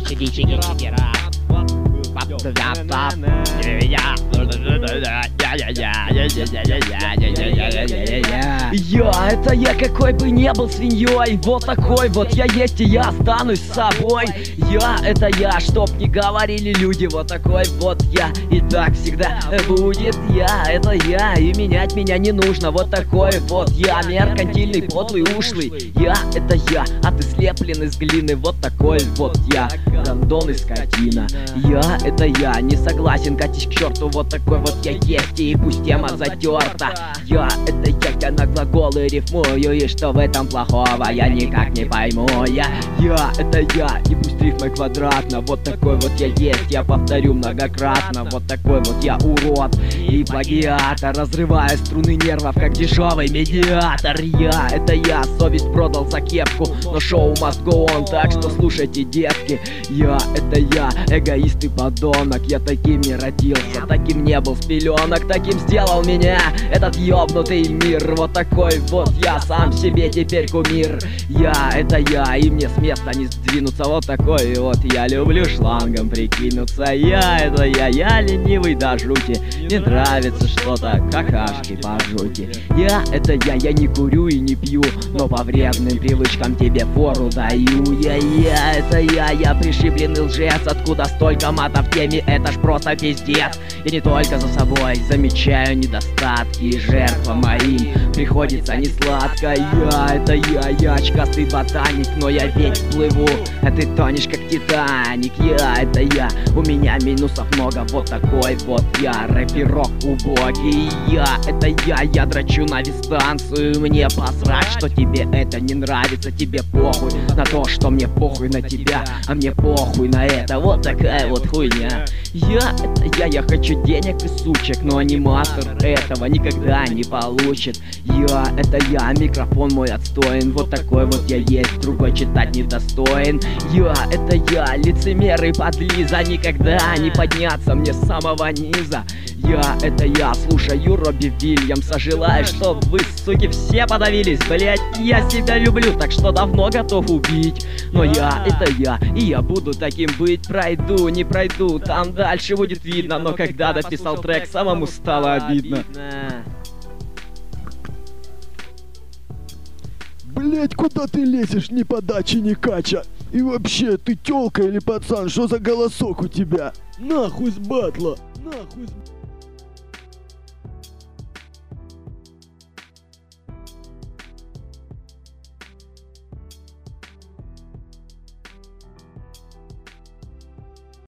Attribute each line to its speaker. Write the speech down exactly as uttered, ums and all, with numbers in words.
Speaker 1: Чики, чики, чики, раз. Я, это я, какой бы не был свиньей. Вот такой вот я есть, и я останусь с собой. Я, это я, чтоб не говорили люди. Вот такой вот я, и так всегда будет. Я, это я, и менять меня не нужно. Вот такой вот я, меркантильный, подлый, ушлый. Я, это я, а ты слеплен из глины. Вот такой вот я, гондон и скотина. Я, это я, не согласен, катись к черту. Вот такой вот я есть, и пусть тема затерта. Я, это я, я на глаголы рифмую. И что в этом плохого, я никак не пойму. Я, я, это я, и пусть рифмой квадратно. Вот такой вот я есть, я повторю многократно. Вот такой вот я урод и плагиатор, разрывая струны нервов, как дешевый медиатор. Я, это я, совесть продал за кепку, но шоу must go on, так что слушайте, детки. Я, это я, эгоист и подонок. Я таким не родился, таким не был с пеленок. Таким сделал меня этот ёбнутый мир. Вот такой вот я, сам себе теперь кумир. Я, это я, и мне с места не сдвинуться. Вот такой вот я, люблю шлангом прикинуться. Я, это я, я ленивый до жути. Мне нравится что-то, какашки по жути. Я, это я, я не курю и не пью, но по вредным привычкам тебе фору даю. Я, я, это я, я пришибленный лжец. Откуда столько мата в теме, это ж просто пиздец. И не только за собой замечаю недостатки, и жертвам моим приходится не сладко. Я, это я, я очкастый ботаник, но я ведь плыву, а ты тонешь как Титаник. Я, это я, у меня минусов много. Вот такой вот я, рэперок убогий. Я, это я, я дрочу на дистанцию. Мне посрать, что тебе это не нравится. Тебе похуй на то, что мне похуй на тебя, а мне похуй на это. Вот такая вот хуйня. Я, это я, я хочу денег и сучек, но аниматор этого никогда не получит. Я, это я, микрофон мой отстоин. Вот такой вот я есть, другой читать недостоин. Я, это я, лицемер и подлиза, никогда не подняться мне с самого низа. Я, это я, слушаю Робби Вильямса. Желаю, чтоб вы, суки, все подавились. Блять, я себя люблю, так что давно готов убить. Но я, это я, и я буду таким быть. Пройду, не пройду, там дальше будет видно. Но когда дописал трек, самому стало обидно.
Speaker 2: Блять, куда ты лезешь, ни подачи, ни кача? И вообще, ты тёлка или пацан, что за голосок у тебя? Нахуй с батла, нахуй с...